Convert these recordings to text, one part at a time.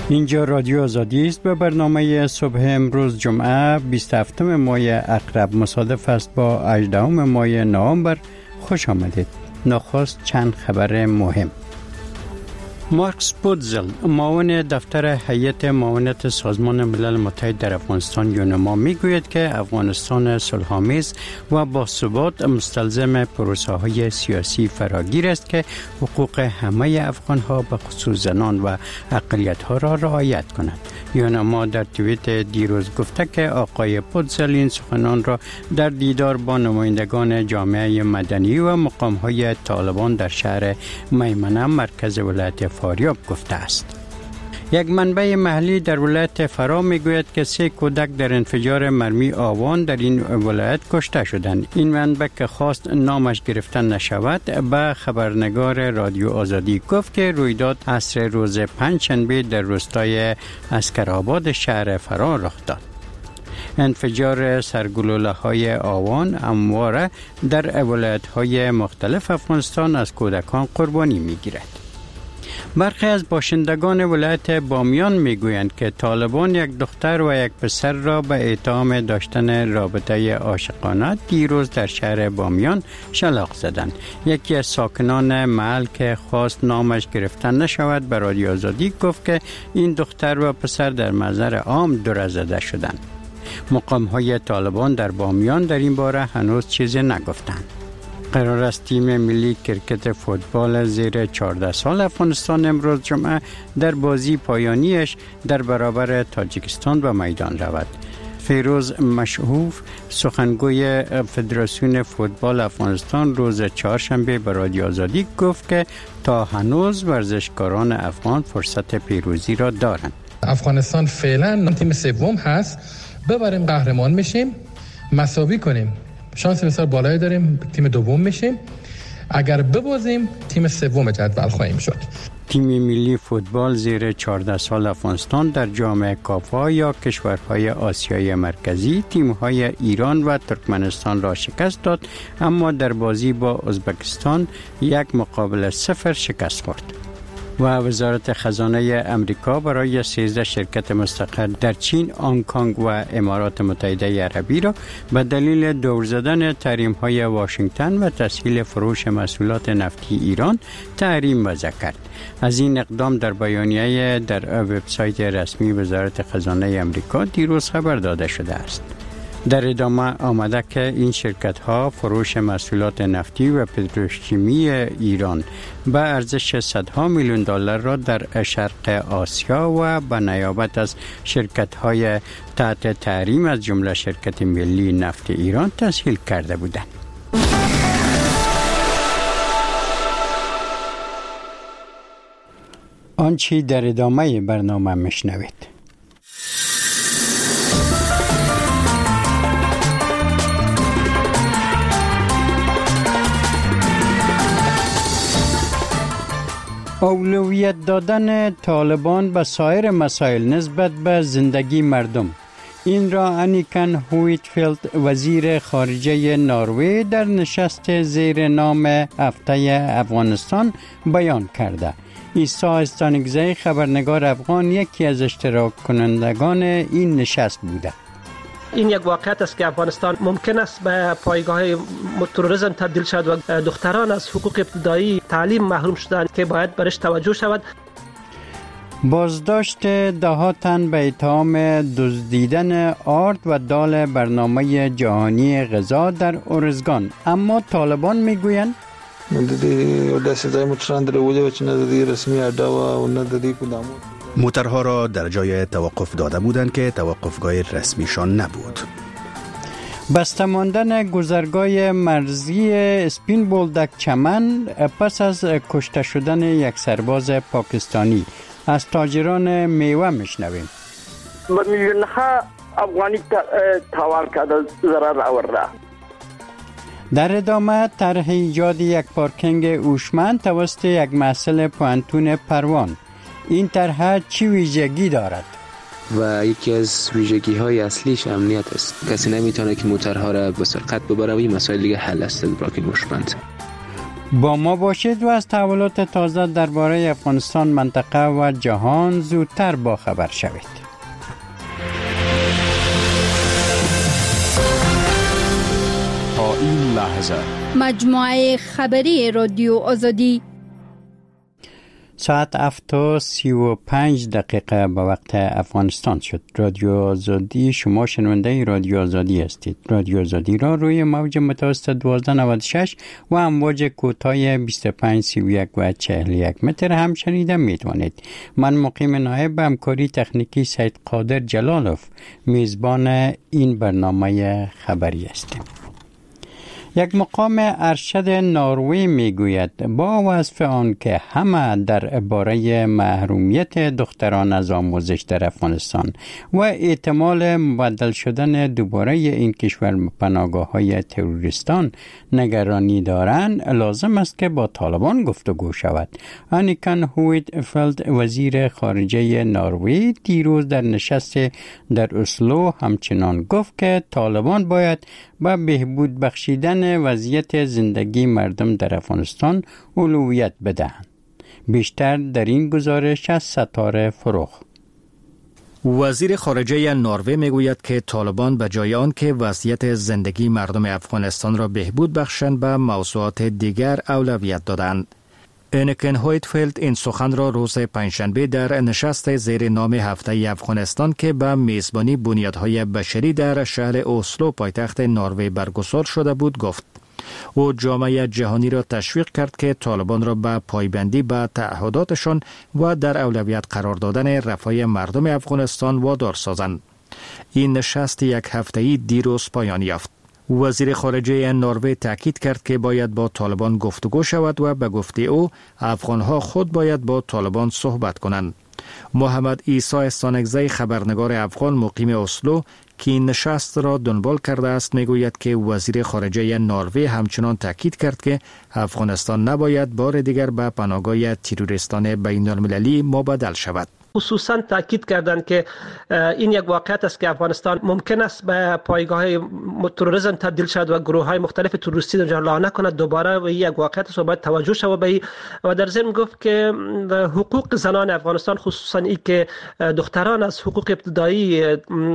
اینجا رادیو آزادی است. به برنامه صبح امروز جمعه 27 ماه اقرب مصادف است با 18 ماه نوامبر خوش آمدید. نخست چند خبر مهم. مارکس پودزل معاون دفتر هیئت معاونت سازمان ملل متحد در افغانستان یونما میگوید که افغانستان صلح‌آمیز و باثبات مستلزم پروسه‌های سیاسی فراگیر است که حقوق همه افغان‌ها به خصوص زنان و اقلیت‌ها را رعایت کنند. یونما در توییت دیروز گفته که آقای پودزل این سخنان را در دیدار با نمایندگان جامعه مدنی و مقام‌های طالبان در شهر میمنه مرکز ولایت فاریاب گفته است. یک منبع محلی در ولایت فرا میگوید که 3 کودک در انفجار مرمی آوان در این ولایت کشته شدند. این منبع که خواست نامش گرفته نشود به خبرنگار رادیو آزادی گفت که رویداد عصر روز پنجشنبه در روستای اسکرآباد شهر فرا رخ داد. انفجار سرگلوله‌های آوان همواره در ولایت‌های مختلف افغانستان از کودکان قربانی می‌گیرد. برخی از باشندگان ولایت بامیان میگویند که طالبان یک دختر و یک پسر را به اتهام داشتن رابطه عاشقانه دیروز در شهر بامیان شلاق زدند. یکی از ساکنان محل که خواست نامش گرفته نشود به رادیو آزادی گفت که این دختر و پسر در محضر عام دور زده شدند. مقام‌های طالبان در بامیان در این باره هنوز چیزی نگفتند. قرار است تیم ملی کرکت فوتبال زیر 14 سال افغانستان امروز جمعه در بازی پایانیش در برابر تاجیکستان به میدان رود. فیروز مشهوف سخنگوی فدراسیون فوتبال افغانستان روز چهارشنبه به رادیو آزادی گفت که تا هنوز ورزشکاران افغان فرصت پیروزی را دارند. افغانستان فعلا تیم سوم هست، ببریم قهرمان میشیم، مساوی کنیم شانس بسیار بالایی داریم تیم دوم میشیم، اگر ببازیم تیم سوم جدول خواهیم شد. تیم ملی فوتبال زیر 14 سال افغانستان در جام کافا یا کشورهای آسیای مرکزی تیم‌های ایران و ترکمنستان را شکست داد، اما در بازی با ازبکستان 1-0 شکست خورد. و وزارت خزانه امریکا برای 13 شرکت مستقر در چین، هنگ کنگ و امارات متحده عربی را به دلیل دور زدن تحریم‌های واشنگتن و تسهیل فروش محصولات نفتی ایران تحریم وضع کرد. از این اقدام در بیانیه در وبسایت رسمی وزارت خزانه امریکا دیروز خبر داده شده است. در ادامه آمده که این شرکت‌ها فروش محصولات نفتی و پتروشیمی ایران به ارزش صدها میلیون دلار را در شرق آسیا و به نیابت از شرکت‌های تحت تحریم از جمله شرکت ملی نفت ایران تسهیل کرده بودند. آنچه در ادامه برنامه میشنوید. اولویت دادن طالبان به سایر مسائل نسبت به زندگی مردم. این را انیکن هویتفیلد وزیر خارجه نروژ در نشست زیر نام هفته افغانستان بیان کرده. عیسی استانگزی خبرنگار افغان یکی از اشتراک کنندگان این نشست بوده. این یک واقعیت است که افغانستان ممکن است به پایگاه تروریسم تبدیل شود و دختران از حقوق ابتدایی تعلیم محروم شدند که باید برش توجه شود. بازداشت 10 تن به اتهام دزدیدن آرد و دال برنامه جهانی غذا در ارزگان، اما طالبان میگویند موترها را در جای توقف داده بودند که توقفگاه رسمیشان نبود. بسته ماندن گذرگاه مرزی اسپین بولدک چمن پس از کشته شدن یک سرباز پاکستانی. از تاجران میوه میشنویم. میلیون‌ها افغانی تاوان کرده، ضرر آورده. در ادامه طرح ایجاد یک پارکینگ هوشمند توسط یک محصل پوهنتون پروان. این طرح چی ویژگی دارد؟ و یکی از ویژگی‌های اصلیش امنیت است. کسی نمیتونه که موترها را به سرعت ببره و این مسائل دیگه حل است. پارکینگ هوشمند. با ما باشید و از تحولات تازه درباره افغانستان، منطقه و جهان زودتر با خبر شوید. تا این لحظه مجموعه خبری رادیو آزادی ساعت 7:35 به وقت افغانستان شد. رادیو آزادی، شما شنونده رادیو آزادی هستید. رادیو آزادی را روی موج متوسط 1296 و امواج کوتاه 25 31 و 41 متر هم شنیده میتوانید. من مقیم نایب همکاری تکنیکی سید قادر جلالوف میزبان این برنامه خبری هستیم. یک مقام ارشد نروژ میگوید با وصف آن که همه در باره محرومیت دختران از آموزش در افغانستان و احتمال مبدل شدن دوباره این کشور به پناهگاه‌های تروریستان نگرانی دارند، لازم است که با طالبان گفتگو شود. آنیکن هویتفلد وزیر خارجه نروژ دیروز در نشست در اسلو همچنان گفت که طالبان باید با بهبود بخشیدن وضعیت زندگی مردم در افغانستان اولویت بدهند. بیشتر در این گزارش از ستاره فروغ. وزیر خارجه نروژ میگوید که طالبان به جای آن که وضعیت زندگی مردم افغانستان را بهبود بخشند به موضوعات دیگر اولویت دادند. آنیکن هویتفلد این سخن را روز پنجشنبه در نشست زیر نام هفته افغانستان که به میزبانی بنیادهای بشری در شهر اسلو پایتخت نروژ برگزار شده بود گفت. او جامعه جهانی را تشویق کرد که طالبان را به پایبندی به تعهداتشان و در اولویت قرار دادن رفاه مردم افغانستان وادار سازند. این نشست یک هفته‌ای دیروز پایان یافت. وزیر خارجه نروژ تاکید کرد که باید با طالبان گفتگو شود و به گفته او افغانها خود باید با طالبان صحبت کنند. محمد عیسی استانکزی خبرنگار افغان مقیم اسلو که این نشست را دنبال کرده است میگوید که وزیر خارجه نروژ همچنان تاکید کرد که افغانستان نباید بار دیگر به پناهگاه تروریستان بین المللی مبادل شود. خصوصا تاکید کردند که این یک واقعیت است که افغانستان ممکن است به پایگاه تروریسم تبدیل شود و گروه های مختلف تروریستی در جهان نکند. دوباره و یک واقعیت است و باید توجه شود به این. و در ضمن گفت که حقوق زنان افغانستان، خصوصا این که دختران از حقوق ابتدایی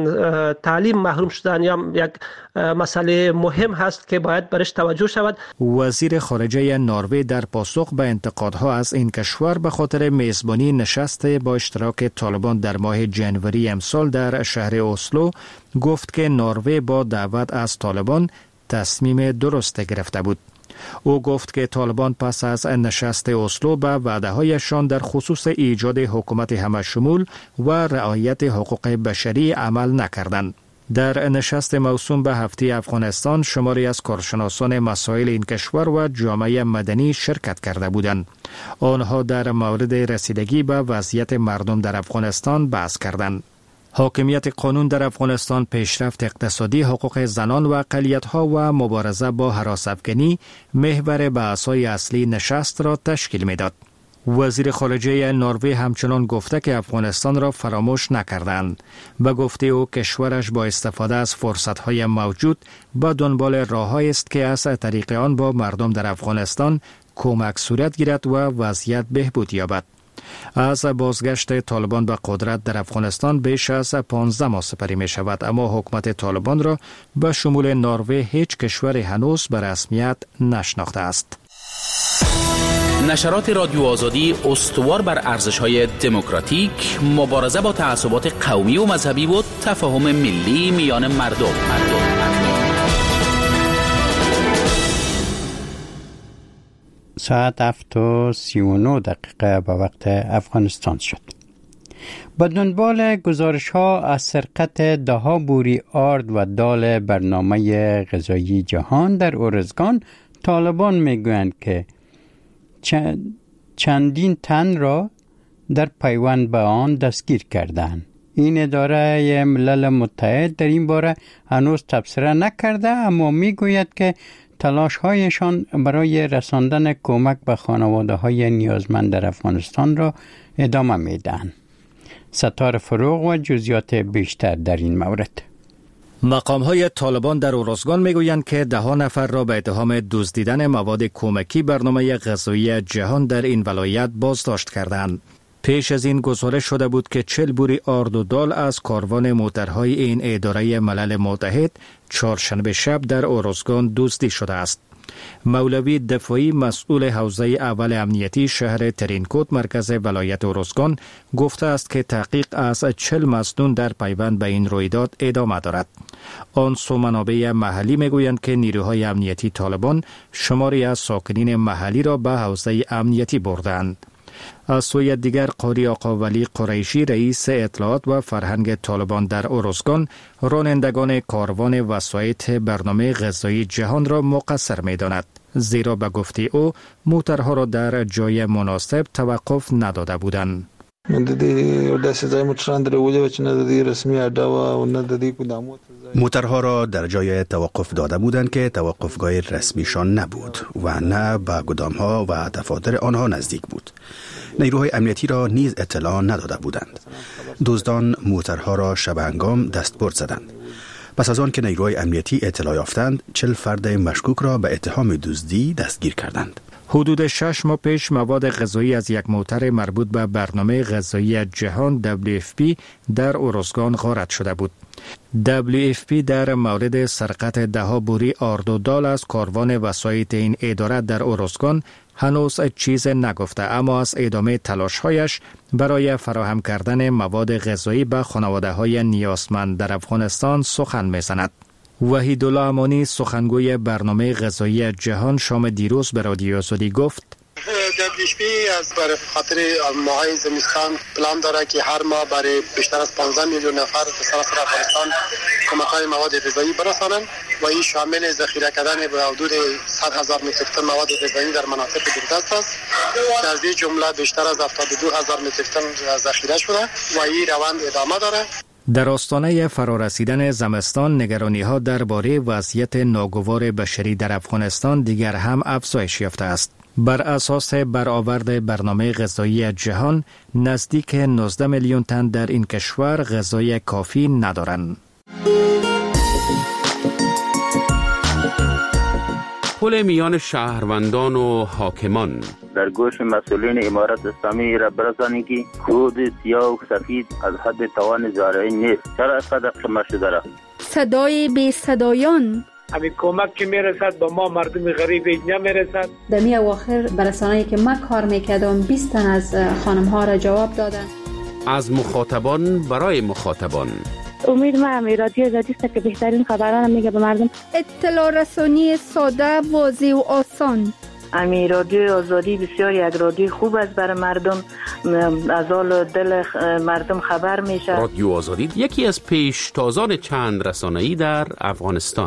تعلیم محروم شدن، یا یک مسئله مهم هست که باید برش توجه شود. وزیر خارجه نروژ در پاسخ به انتقادها از این کشور به خاطر میزبانی نشست با اشتراک طالبان در ماه جنوری امسال در شهر اسلو گفت که نروژ با دعوت از طالبان تصمیم درست گرفته بود. او گفت که طالبان پس از نشست اسلو به وعده‌هایشان در خصوص ایجاد حکومت همه‌شمول و رعایت حقوق بشری عمل نکردند. در نشست موسوم به هفته افغانستان شماری از کارشناسان مسائل این کشور و جامعه مدنی شرکت کرده بودند. آنها در مورد رسیدگی به وضعیت مردم در افغانستان بحث کردند. حاکمیت قانون در افغانستان، پیشرفت اقتصادی، حقوق زنان و اقلیت‌ها و مبارزه با هراس‌افکنی محور بحث‌های اصلی نشست را تشکیل می‌داد. وزیر خارجه نروژ همچنان گفته که افغانستان را فراموش نکردند. به گفته او کشورش با استفاده از فرصت‌های موجود به دنبال راه‌هایی است که از طریق آن با مردم در افغانستان کمک صورت گیرد و وضعیت بهبود یابد. از بازگشت طالبان به قدرت در افغانستان بیش از 15 ماه سپری می شود، اما حکومت طالبان را به شمول نروژ هیچ کشور هنوز به رسمیت نشناخته است. نشرات رادیو آزادی استوار بر ارزش‌های دموکراتیک، مبارزه با تعصبات قومی و مذهبی و تفاهم ملی میان مردم. ساعت 7:39 به وقت افغانستان شد. با دنبال گزارش‌ها از سرقت ده‌ها بوری آرد و دال برنامه غذایی جهان در ارزگان، طالبان میگویند که چندین تن را در پیوند به آن دستگیر کردند. این اداره ملل متحد در این باره هنوز تبصره نکرده، اما میگوید که تلاش‌هایشان برای رساندن کمک به خانواده‌های نیازمند در افغانستان را ادامه میدهند. ستاره فروغ و جزئیات بیشتر در این مورد. مقام‌های طالبان در اورزگان میگویند که 10 نفر را به اتهام دزدیدن مواد کمکی برنامه غذایی جهان در این ولایت بازداشت کردند. پیش از این گزارش شده بود که 40 بوری آرد و دال از کاروان موترهای این اداره ملل متحد چهارشنبه شب در اورزگان دزدی شده است. مولوی دفاعی مسئول حوزه اول امنیتی شهر ترینکوت مرکز ولایت اورزگان گفته است که تحقیق از 40 مصدوم در پیوند به این رویداد ادامه دارد. آن سو منابع محلی میگویند که نیروهای امنیتی طالبان شماری از ساکنین محلی را به حوزه امنیتی بردند. از سوی دیگر قاری آقا ولی قریشی رئیس اطلاعات و فرهنگ طالبان در اورزگان رانندگان کاروان وسایط برنامه غذایی جهان را مقصر می داند، زیرا به گفته او موترها را در جای مناسب توقف نداده بودند. موترها را در جای توقف داده بودند که توقفگاه رسمیشان نبود و نه به گدامها و دفاتر آنها نزدیک بود. نیروهای امنیتی را نیز اطلاع نداده بودند. دزدان موترها را شبهنگام دستبرد زدند. پس از آن که نیروهای امنیتی اطلاع یافتند 40 فرد مشکوک را به اتهام دزدی دستگیر کردند. حدود 6 ماه پیش مواد غذایی از یک موتر مربوط به برنامه غذایی جهان WFP در اورزگان غارت شده بود. WFP در مورد سرقت 10 بوری آرد و دال از کاروان وسایط این اداره در اورزگان هنوز چیز نگفته، اما از ادامه تلاش‌هایش برای فراهم کردن مواد غذایی به خانواده‌های نیازمند در افغانستان سخن می‌زند. وحیدالله امانی سخنگوی برنامه غذایی جهان شام دیروز به رادیو آزادی گفت WFP از برای خاطر ماهای زمستان پلان داره که هر ماه برای بیشتر از 15 میلیون نفر به سراسر افغانستان کمک‌های مواد غذایی برسانند و این شامل ذخیره کردن به حدود 100,000 متر تن مواد غذایی در مناطق دوردست است. از این جمله بیشتر از 72,000 متر تن ذخیره شده و این روند ادامه داره. در آستانه فرارسیدن زمستان نگرانی‌ها درباره وضعیت ناگوار بشری در افغانستان دیگر هم افزایش یافته است. بر اساس برآورد برنامه غذایی جهان نزدیک 19 میلیون تن در این کشور غذای کافی ندارند. پل میان شهروندان و حاکمان در گوش مسئولین امارت اسلامی را برسانید که خود سیاه و سفید از حد توان زارعی نیست. چرا اینقدر قمه شده را؟ صدای بی صدایان همین کمک که میرسد با ما مردم غریب نمیرسد. در می اواخر برسانه‌ای که من کار میکردم 20 تن از خانم ها را جواب دادن. از مخاطبان برای مخاطبان. امید من رادیو آزادی است که بهترین خبران میگه به مردم. اطلاع رسانی ساده، واضح و آسان. امی رادیو آزادی بسیار یک رادیو خوب است برای مردم، از حال دل مردم خبر میشه. رادیو آزادی یکی از پیشتازان چند رسانه‌ای در افغانستان.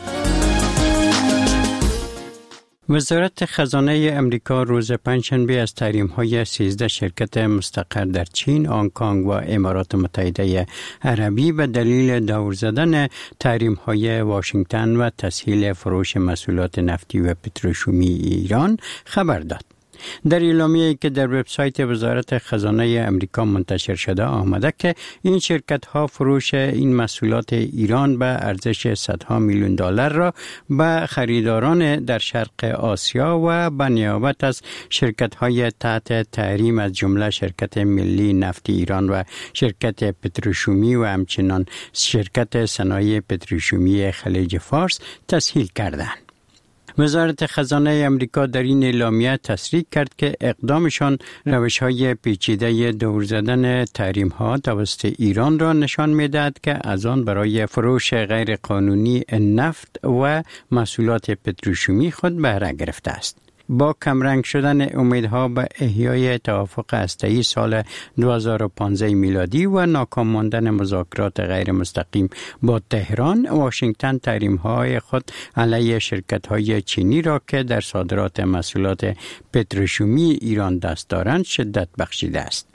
وزارت خزانه امریکا روز پنجشنبه از تحریم‌های 13 شرکت مستقر در چین، هنگ کنگ و امارات متحده عربی به دلیل دور زدن تحریم‌های واشنگتن و تسهیل فروش محصولات نفتی و پتروشیمی ایران خبر داد. در اعلامیه‌ای که در وبسایت وزارت خزانه امریکا منتشر شده آمده که این شرکت‌ها فروش این محصولات ایران به ارزش صدها میلیون دلار را به خریداران در شرق آسیا و به نیابت از شرکت‌های تحت تحریم از جمله شرکت ملی نفت ایران و شرکت پتروشیمی و همچنین شرکت صنایع پتروشیمی خلیج فارس تسهیل کردند. وزارت خزانه امریکا در این اعلامیه تصریح کرد که اقدامشان روش‌های پیچیده دور زدن تحریم‌ها توسط ایران را نشان می‌دهد که از آن برای فروش غیرقانونی نفت و محصولات پتروشیمی خود بهره گرفته است. با کمرنگ شدن امیدها به احیای توافق هسته‌ای سال 2015 میلادی و ناکام ماندن مذاکرات غیر مستقیم با تهران، واشنگتن تحریم‌های خود علیه شرکت‌های چینی را که در صادرات محصولات پتروشیمی ایران دست دارند شدت بخشیده است.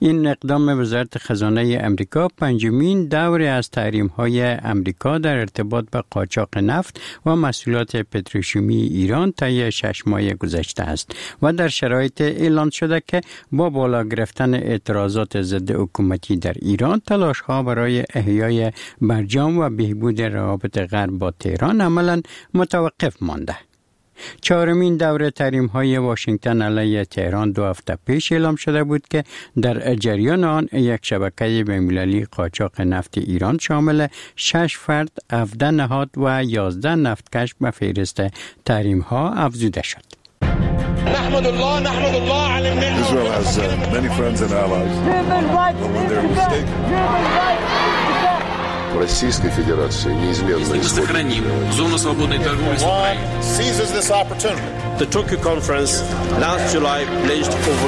این اقدام وزارت خزانه امریکا پنجمین دوره از تحریم‌های امریکا در ارتباط با قاچاق نفت و محصولات پتروشیمی ایران طی 6 ماه گذشته است و در شرایط اعلان شده که با بالا گرفتن اعتراضات ضد حکومتی در ایران، تلاش‌ها برای احیای برجام و بهبود روابط غرب با تهران عملاً متوقف مانده. 4مین دوره تحریم‌های واشنگتن علیه تهران 2 هفته پیش اعلام شده بود که در جریان آن یک شبکه بین‌المللی قاچاق نفت ایران شامل 6 فرد، 17 نهاد و 11 نفتکش به فهرست تحریم‌ها افزوده شد. نحمد الله على النعمة. Israel has many friends and allies. But when they're mistaken. Российской Федерации неизменно сохраним зону свободной торговли с Украиной. Seizes this opportunity. The Tokyo conference last July pledged over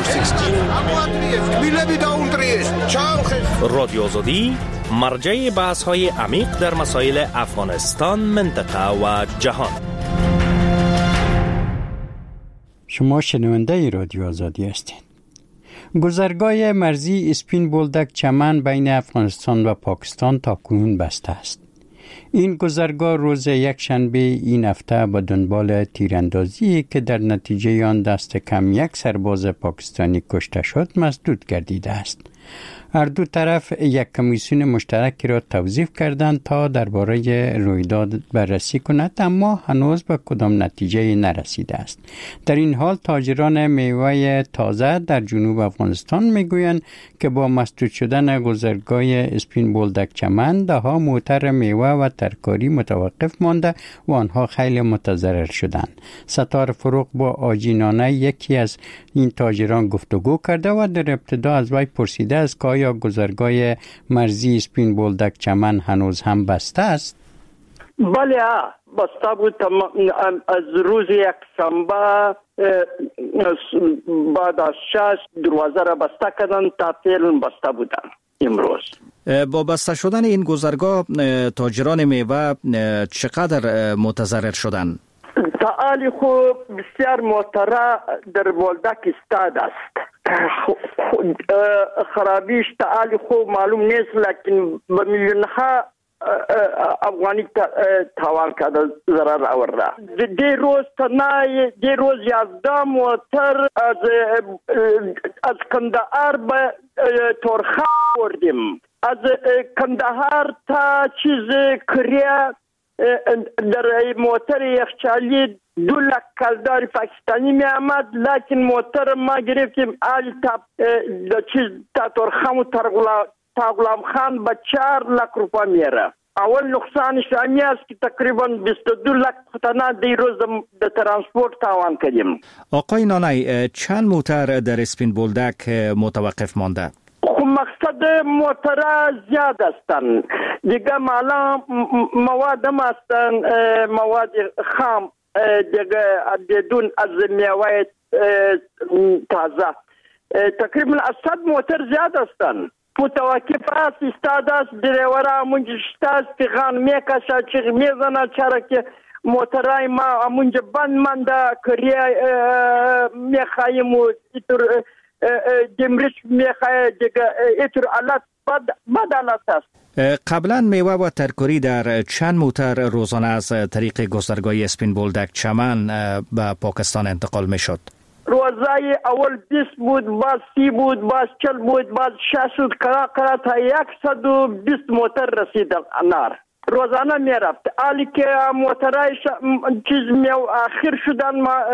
16 رادیو آزادی مرجع بحث‌های عمیق در مسائل افغانستان، منطقه و جهان. شما شنونده رادیو آزادی هستید. گذرگاه مرزی اسپین بولدک چمن بین افغانستان و پاکستان تاکنون بسته است. این گذرگاه روز یکشنبه این هفته به دنبال تیراندازی که در نتیجه آن دست کم 1 سرباز پاکستانی کشته شد مسدود گردیده است. هر دو طرف یک کمیسیون مشترکی را توظیف کردند تا درباره رویداد بررسی کند، اما هنوز به کدام نتیجه نرسیده است. در این حال تاجران میوه تازه در جنوب افغانستان میگویند که با مسدود شدن گذرگاه اسپین بولدک چمن دهها موتر میوه و ترکاری متوقف مانده و آنها خیلی متضرر شدند. ستار فروغ با آجینانه یکی از این تاجران گفتگو کرده و در ابتدا از وی پرسیده است که آیا گذرگاه مرزی اسپین بولدک چمن هنوز هم بسته است؟ بله بسته بود. از روز یکشنبه بعد از 6 دروازه را بسته کردن تا فعلا بسته بودن. امروز با بسته شدن این گذرگاه تاجران میوه چقدر متضرر شدند؟ تعالی خوب بسیار موتره در بولدک استاد است. خرابیش تعالی خوب معلوم نیست، لیکن به میلیونها افغانی تاوان کرده، ضرر آورده. دی روز 11 موتر از کندهار به تورخم بردیم. از کندهار تا کریه در موتر یخچالی 2 لک کلدار پاکستانی می آمد، لیکن موتر ما گرفتیم آل تا تورخم و تا غلام خان به 4 لک روپا میره. اول نقصانش همی است که تقریبا 22 لک تنها دی روز در ترانسپورت تاوان کردیم. آقای نانای، چند موتر در اسپین بولدک متوقف مانده؟ مقصد موتر زیاد هستند دیگه، مالا مواد هم هستند، مواد خام دیگه بدون از میوه تازه. تقریبا 100 موتر زیاد هستند. متوقف است، استاد است، دریورا منجا شتاست، پیغان میکشا چیغ میزنه، چرا که موترهای ما منجا بند منده، کریه میخواییم و ایتر دمرش میخواه دیگه، ایتر علت بد علت است. قبلا میوه و ترکاری در چند موتر روزانه از طریق گذرگاه اسپین بولدک چمن به پاکستان انتقال میشد؟ روزای اول 20 بود، بعد 30 بود، بعد 40 بود، بعد 60 بود، کرا تا 120 موتر رسید انار روزانه میرفت. حالی که موترهای چیز آخر شدن،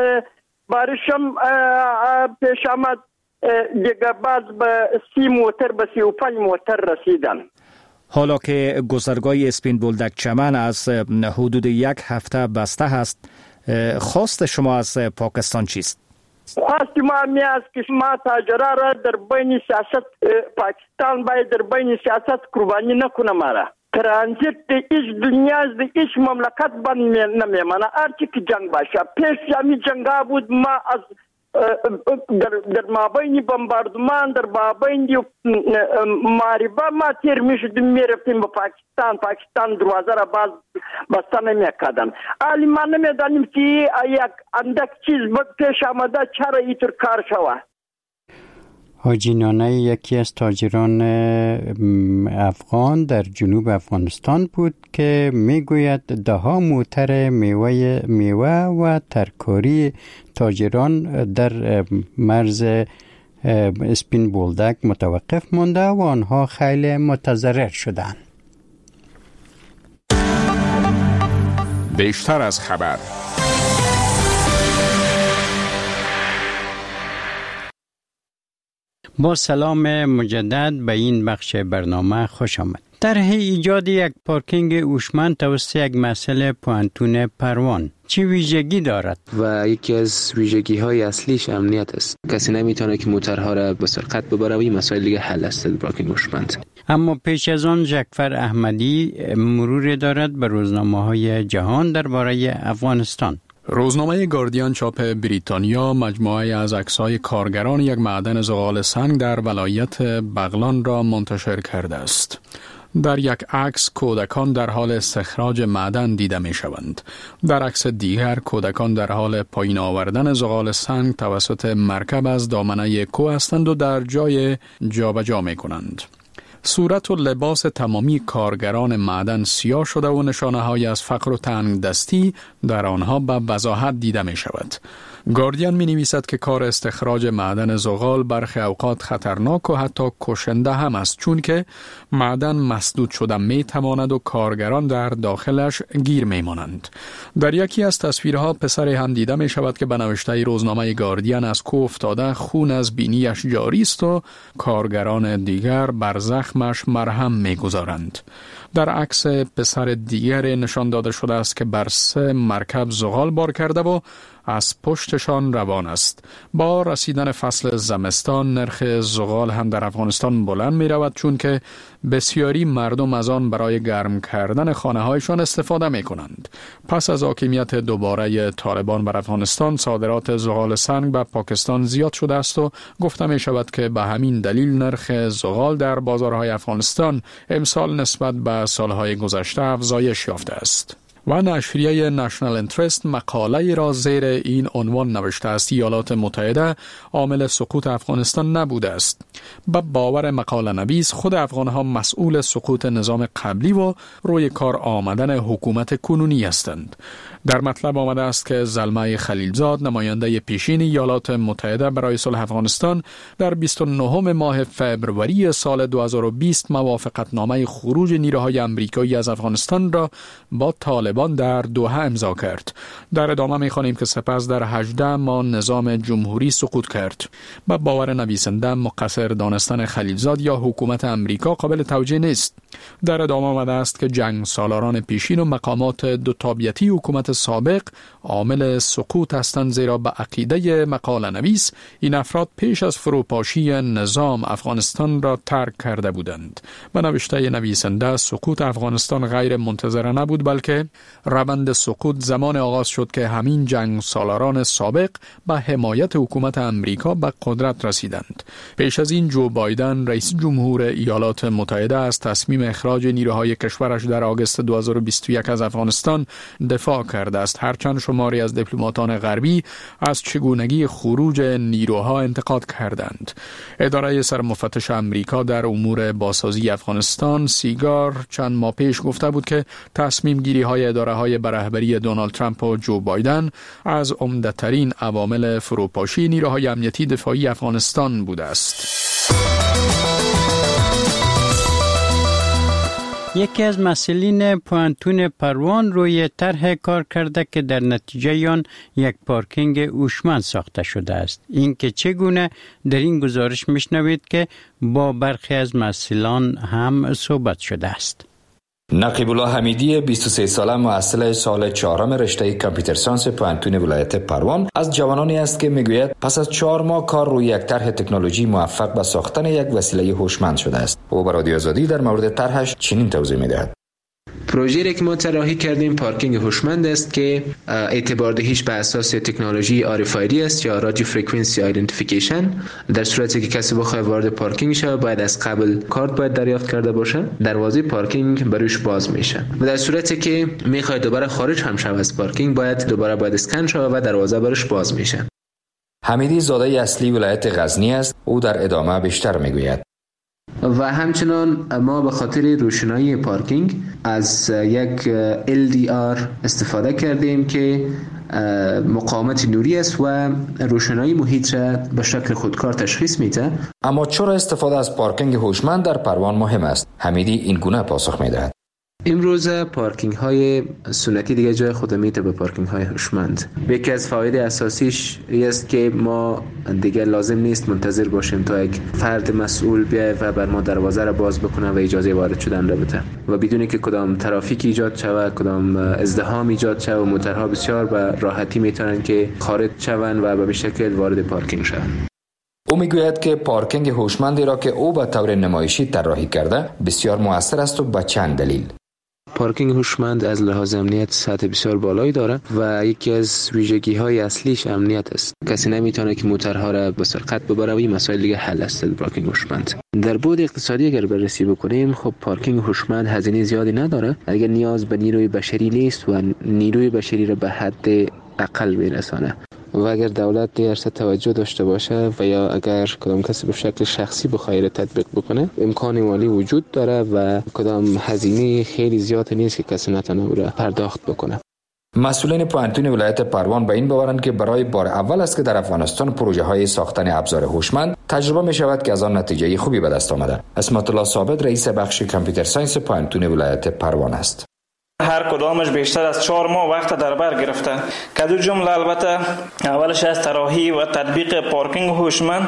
بارشم پیش آمد دیگه، بعد به 30 موتر به 35 موتر رسیدن. حالا که گذرگاه اسپین بولدک چمن از حدود 1 هفته بسته هست، خواست شما از پاکستان چیست؟ خواست ما می است که ما تاجرها را در بین سیاست پاکستان باید در بین سیاست قربانی نکنه. ما ترانزیت ایش دنیا از ایش مملکت بند نمیمانه. هرچی که جنگ باشه، پیش همی جنگا بود، ما از در مابین بمباردمان، در مابین معربه ما تیر میشدیم، میرفتیم به پاکستان دروازه را باز بسته نمیکردن. حالی ما نمیدانیم که یک اندک چیز پیش آمده چرا اینطور کار شود. حاجی نانه یکی از تاجران افغان در جنوب افغانستان بود که میگوید دهها موتر میوه و ترکاری تاجران در مرز اسپین بولدک متوقف مانده و آنها خیلی متضرر شدند. بیشتر از خبر. با سلام مجدد به این بخش برنامه خوش آمد. طرح ایجاد یک پارکینگ هوشمند توسط یک مسئله پوانتون پروان چه ویژگی دارد؟ و یکی از ویژگی های اصلیش امنیت است. کسی نمیتونه که موترها را به سرقت ببره و این مسائل دیگه حل است پارکینگ هوشمند. اما پیش از آن جعفر احمدی مرور دارد به روزنامه‌های جهان درباره افغانستان. روزنامه گاردین چاپ بریتانیا مجموعه از عکس‌های کارگران یک معدن زغال سنگ در ولایت بغلان را منتشر کرده است. در یک عکس کودکان در حال استخراج معدن دیده می شوند. در عکس دیگر کودکان در حال پایین آوردن زغال سنگ توسط مرکب از دامنه کوه هستند و در جای جابجا می کنند. صورت و لباس تمامی کارگران معدن سیاه شده و نشانه‌های از فقر و تنگ دستی در آنها به وضاحت دیده می شود. گاردین می نویسد که کار استخراج معدن زغال برخی اوقات خطرناک و حتی کشنده هم است، چون که معدن مسدود شده می تواند و کارگران در داخلش گیر می مانند. در یکی از تصویرها پسری هم دیده می شود که به نوشته روزنامه گاردین از کوه افتاده خون از بینیش جاری است و کارگران دیگر بر زخمش مرهم می گذارند. در عکس پسر دیگر نشان داده شده است که بر 3 مرکب زغال بار کرده و از پشتشان روان است. با رسیدن فصل زمستان نرخ زغال هم در افغانستان بلند می رود، چون که بسیاری مردم از آن برای گرم کردن خانه هایشان استفاده می کنند. پس از حاکمیت دوباره طالبان بر افغانستان صادرات زغال سنگ به پاکستان زیاد شده است و گفته می شود که به همین دلیل نرخ زغال در بازارهای افغانستان امسال نسبت به سالهای گذشته افزایش یافته است. و نشریه نشنال انترست مقاله را زیر این عنوان نوشته است: ایالات متحده عامل سقوط افغانستان نبوده است. به باور مقاله نویس خود افغانها مسئول سقوط نظام قبلی و روی کار آمدن حکومت کنونی هستند. در مطلب آمده است که زلمه خلیلزاد نماینده پیشین ایالات متحده برای صلح افغانستان در 29 ماه فوریه سال 2020 موافقتنامه خروج نیروهای آمریکایی از افغانستان را با طالبان در دوحه امضا کرد. در ادامه می‌خوانیم که سپس در 18 ماه نظام جمهوری سقوط کرد. با باور نویسنده مقصر دانستن خلیلزاد یا حکومت آمریکا قابل توجیه نیست. در ادامه آمده است که جنگ سالاران پیشین و مقامات دو تابعیتی حکومت سابق عامل سقوط هستند، زیرا به عقیده مقاله نویس این افراد پیش از فروپاشی نظام افغانستان را ترک کرده بودند. به نوشته نویسنده سقوط افغانستان غیر منتظره نبود، بلکه روند سقوط زمان آغاز شد که همین جنگ سالاران سابق به حمایت حکومت امریکا به قدرت رسیدند. پیش از این جو بایدن رئیس جمهور ایالات متحده از تصمیم اخراج نیروهای کشورش در آگوست 2021 از افغانستان دفاع کرده است، هرچند شماری از دیپلماتان غربی از چگونگی خروج نیروها انتقاد کردند. اداره سرمفتش امریکا در امور بازسازی افغانستان سیگار چند ماه پیش گفته بود که تصمیم گیری های اداره های به رهبری دونالد ترامپ و جو بایدن از عمده‌ترین عوامل فروپاشی نیروهای امنیتی دفاعی افغانستان بوده است. یکی از مسئولین پوانتون پروان روی طرح کار کرده که در نتیجه آن یک پارکینگ هوشمند ساخته شده است. این که چگونه در این گزارش میشنوید که با برخی از مسئولان هم صحبت شده است. نقیب الله حمیدی 23 ساله محصل سال 4 رشته کامپیوتر ساینس پوانتون ولایت پروان از جوانانی است که میگوید پس از 4 ماه کار روی یک طرح تکنولوژی موفق به ساختن یک وسیله هوشمند شده است. او به رادیو آزادی در مورد طرحش چنین توضیح میدهد: پروژه‌ای که ما طراحی کردیم پارکینگ هوشمند است که اعتبار دهیش به اساس تکنولوژی RFID است یا رادیو فرکانسی آیدنتیفیکیشن. در صورتی که کسی بخواد وارد پارکینگ شه باید از قبل کارت باید دریافت کرده باشه، دروازه پارکینگ بروش باز میشه. و در صورتی که میخواد دوباره خارج هم شه از پارکینگ باید دوباره اسکن شه و دروازه برش باز میشه. حمیدی زاده اصلی ولایت غزنی است. او در ادامه بیشتر میگوید. و همچنان ما به خاطر روشنایی پارکینگ از یک LDR استفاده کردیم که مقاومت نوری است و روشنایی محیط را به شکل خودکار تشخیص میده. اما چرا استفاده از پارکینگ هوشمند در پروان مهم است؟ حمیدی این گونه پاسخ میدهد. امروز پارکینگ های سنتی دیگه جای خود میده به پارکینگ های هوشمند. یکی از فواید اساسیش است که ما دیگه لازم نیست منتظر باشیم تا یک فرد مسئول بیاد و بر ما دروازه را باز بکنه و اجازه وارد شدن را بده و بدون که کدام ترافیک ایجاد شود، کدام ازدحام ایجاد شود و موتورها بسیار به راحتی میتونن که خارج شوند و به شکل وارد پارکینگ شوند. او میگوید که پارکینگ هوشمندی را که او به طور نمایشی طراحی کرده بسیار مؤثر است و به چند دلیل. پارکینگ هوشمند از لحاظ امنیت سطح بسیار بالایی داره و یکی از ویژگی های اصلیش امنیت است. کسی نمیتونه که موتورها را به سرقت ببره و این مسائل دیگه حل است. پارکینگ هوشمند در بعد اقتصادی اگر بررسی بکنیم، خب پارکینگ هوشمند هزینه زیادی نداره. اگر نیاز به نیروی بشری نیست و نیروی بشری را به حد اقل میرسانه و اگر دولت درست توجه داشته باشه و یا اگر کدام کسی به شکل شخصی بخواد تطبیق بکنه، امکان مالی وجود داره و کدام هزینه خیلی زیاد نیست که کسی نتونه اون را پرداخت بکنه. مسئولین پوانتون ولایت پروان به این باورند که برای بار اول است که در افغانستان پروژه های ساختن ابزار هوشمند تجربه می شود که از آن نتیجه خوبی به دست آمده. اسمت الله ثابت رئیس بخش کامپیوتر ساینس پوانتون ولایت پروان است. هر کدامش بیشتر از 4 ماه وقت در بر گرفتن. که دو جمله البته اولش از طراحی و تطبیق پارکینگ هوشمند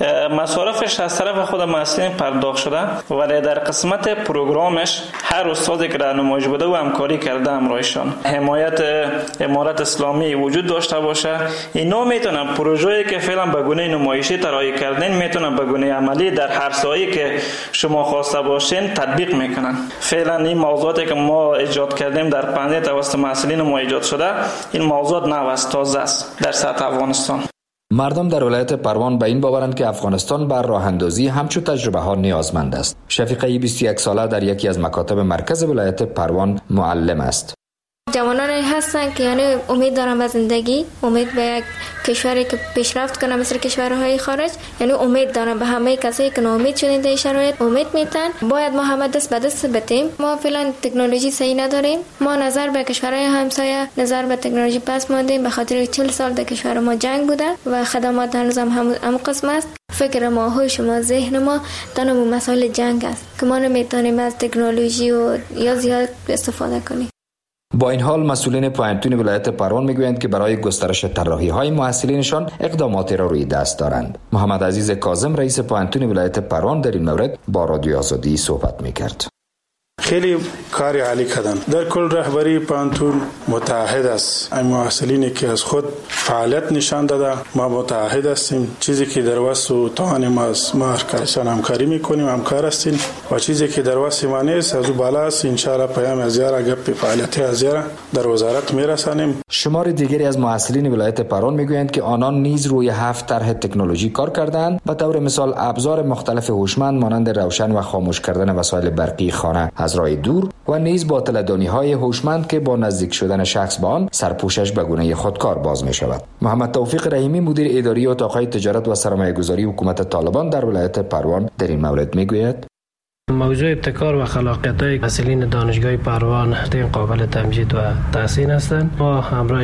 مصارفش از طرف خود مسئولین پرداخت شده، ولی در قسمت پروگرامش هر استادی که در نمایش بوده و همکاری کرده همراهشان حمایت امارت اسلامی وجود داشته باشه. اینا میتونن پروژه‌ای که فعلا به گونه نمایشی طراحی کردن میتونن به گونه عملی در هر سایه‌ای که شما خواسته باشین تطبیق میکنن. فعلا این موضوعاتی که ما ایجاد کردیم در پنده توسط مسئولین ما ایجاد شده، این موضوعات نو است، تازه است در سطح افغانستان. مردم در ولایت پروان به این باورند که افغانستان بر راه اندازی همچون تجربه ها نیازمند است. شفیقه 21 ساله در یکی از مکاتب مرکز ولایت پروان معلم است. جوانانی هستن که یعنی امید دارن به زندگی، امید به یک کشوری که پیشرفت کنه مثل کشورهای خارج، یعنی امید دارن به همه کسایی که ناامید شدن در شرایط امید میتن. باید ما همه دست به دست بدیم. ما فعلا تکنولوژی صحیح نداریم. ما نظر به کشورهای همسایه، نظر به تکنولوژی پس ماندیم به خاطر 40 سال در کشور ما جنگ بوده و خدمات هنوز هم قسم است. فکر ما، هوش ما، ذهن ما تنها مسائل جنگ است که ما نمیتونیم از تکنولوژی و یا زیاد استفاده کنیم. با این حال مسئولین پوانتون ولایت پروان میگویند که برای گسترش طراحی های محصلینشان اقداماتی را روی دست دارند. محمد عزیز کاظم رئیس پوانتون ولایت پروان در این مورد با رادیو آزادی صحبت میکرد. خیلی کاری عالی کردن. در کل رهبری پوانتون متحد است. این محصلینی که از خود فعالیت نشان داده، ما متحد هستیم. چیزی که در وسط و توان ما است، ما هرکسان همکاری میکنیم، همکار هستیم و چیزی که در وسط ما نیست از بالا است. ان شاء الله پیام از یارا گپ فعالیت از یارا در وزارت میرسانیم. شمار دیگری از محصلین ولایت پروان میگویند که آنان نیز روی 7 طرح تکنولوژی کار کردند. به طور مثال ابزار مختلف هوشمند مانند روشن و خاموش کردن وسایل برقی خانه از راه دور و نیز باطل‌دانی‌های هوشمند که با نزدیک شدن شخص به آن سرپوشش به گونه خودکار باز می شود. محمد توفیق رحیمی مدیر اداری اتاق‌های تجارت و سرمایه‌گذاری حکومت طالبان در ولایت پروان در این مورد میگوید: موضوع ابتکار و خلاقیت‌های مسئولین دانشگاه پروان این قابل تمجید و تحسین هستند. ما همراه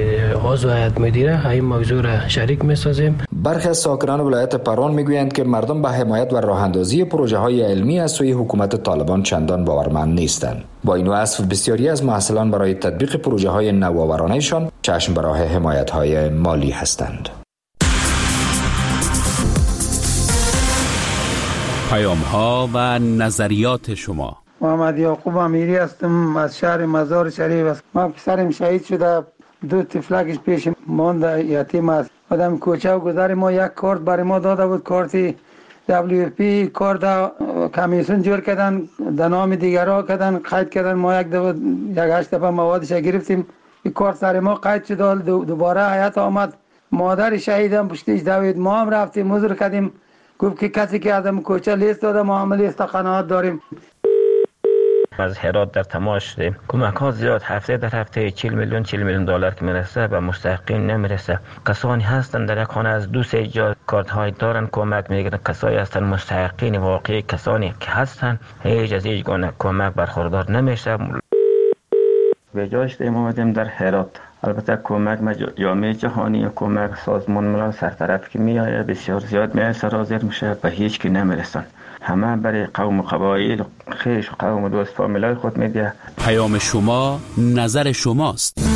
عضو هیئت مدیره این موضوع را شریک می‌سازیم. برخی از ساکنان ولایت پروان میگویند که مردم به حمایت و راه‌اندازی پروژه‌های علمی از سوی حکومت طالبان چندان باورمند نیستند. با این وصف بسیاری از محصلان برای تطبیق پروژه‌های نوآورانه‌شان چشم به راه حمایت‌های مالی هستند. پیام‌ها و نظریات شما. محمد یعقوب امیری هستم از شهر مزار شریف است. ما پسرم شهید شده، 2 طفلکش پیش مانده، یتیم است. آدم کوچه و گذر ما یک کارت برای ما داده بود، کارت WFP کارت کمیسیون جور کردن، در نام دیگرها کردن، قید کردن. ما یک 8 دفعه موادش گرفتیم. این کارت سر ما قید شد، دوباره حیات آمد. مادر شهیدم پشتیش دوید، ما هم رفتیم حضور کردیم. گفت که کسی که آدم کوچه لیست داده ما عملی است قناعت داریم. از هرات در تماس شدیم. کمک ها زیاد هفته در هفته 40 میلیون دلار که میرسه و مستحقین نمیرسه. کسانی هستن در یک خانه از 2-3 جا کارت های دارن کمک میگیرن، کسایی هستن مستحقین واقعی کسانی که هستن هیچ از هیچ گونه کمک برخوردار نمیشه. به جایش اومدیم در هرات. البته کمک جامعه جهانی، کمک سازمان ملل سرطرف که میایه بسیار زیاد میایه حاضر میشه و هیچ کی نمیرسن. همه برای قوم و قبایل خیش و قوم و دوست فامیلای خود میده. پیام شما نظر شماست.